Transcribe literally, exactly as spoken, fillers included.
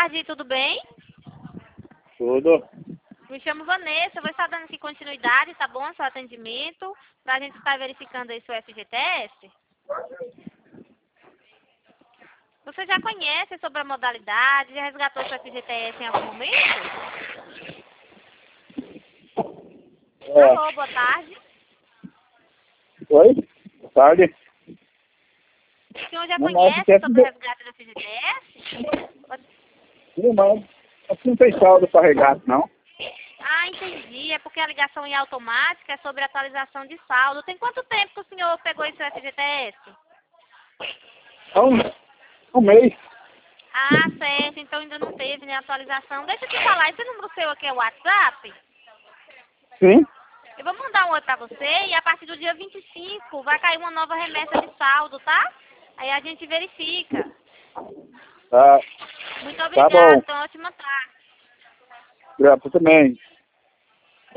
tarde, tudo bem? Tudo. Me chamo Vanessa, vou estar dando aqui continuidade, tá bom? Seu atendimento, para a gente estar verificando aí seu F G T S. Você já conhece sobre a modalidade, já resgatou seu F G T S em algum momento? É. Alô, boa tarde. Oi? Boa tarde. O senhor já Não, conhece não, sobre o resgate do F G T S? Não, mas aqui não tem saldo para regata, não. Ah, entendi. É porque a ligação em automática é sobre atualização de saldo. Tem quanto tempo que o senhor pegou esse F G T S? É um, um mês. Ah, certo. Então ainda não teve, né, atualização. Deixa eu te falar, esse número seu aqui é o WhatsApp? Sim? Eu vou mandar um oi pra você e a partir do dia vinte e cinco vai cair uma nova remessa de saldo, tá? Aí a gente verifica. Tá, Muito tá obrigada, bom. então ótima tarde. Graças também.